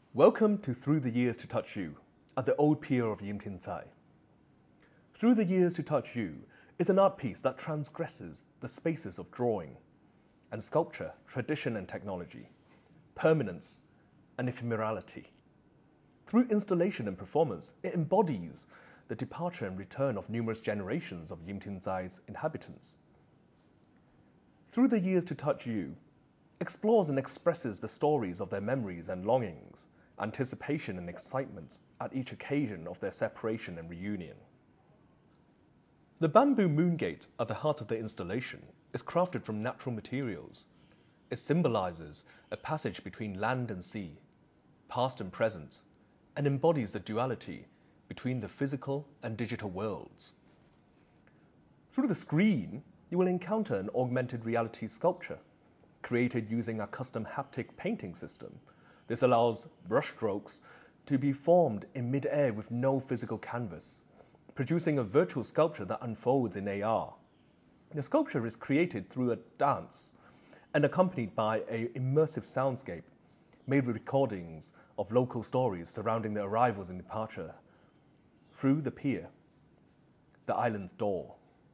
Welcome to Through the Years to Touch You at the Old Pier of Yimtiancai. Through the Years to Touch You is an art piece that transgresses the spaces of drawing and sculpture, tradition and technology, permanence and ephemerality. Through installation and performance, it embodies the departure and return of numerous generations of Yimtiancai's inhabitants. Through the Years to Touch You explores and expresses the stories of their memories and longings, anticipation and excitement at each occasion of their separation and reunion. The bamboo moongate at the heart of the installation is crafted from natural materials. It symbolizes a passage between land and sea, past and present, and embodies the duality between the physical and digital worlds. Through the screen, you will encounter an augmented reality sculpture created using a custom haptic painting system. This allows brushstrokes to be formed in mid-air with no physical canvas, producing a virtual sculpture that unfolds in AR. The sculpture is created through a dance and accompanied by an immersive soundscape made with recordings of local stories surrounding the arrivals and departure through the pier, the island's door.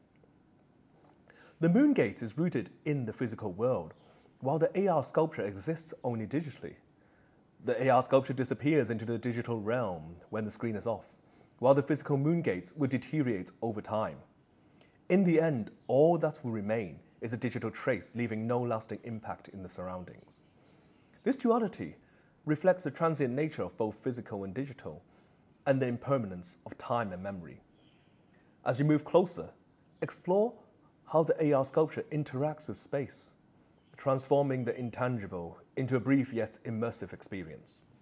The moongate is rooted in the physical world, while the AR sculpture exists only digitally. The AR sculpture disappears into the digital realm when the screen is off, while the physical moongate will deteriorate over time. In the end, all that will remain is a digital trace, leaving no lasting impact in the surroundings. This duality reflects the transient nature of both physical and digital, and the impermanence of time and memory. As you move closer, explore how the AR sculpture interacts with space, transforming the intangible into a brief yet immersive experience.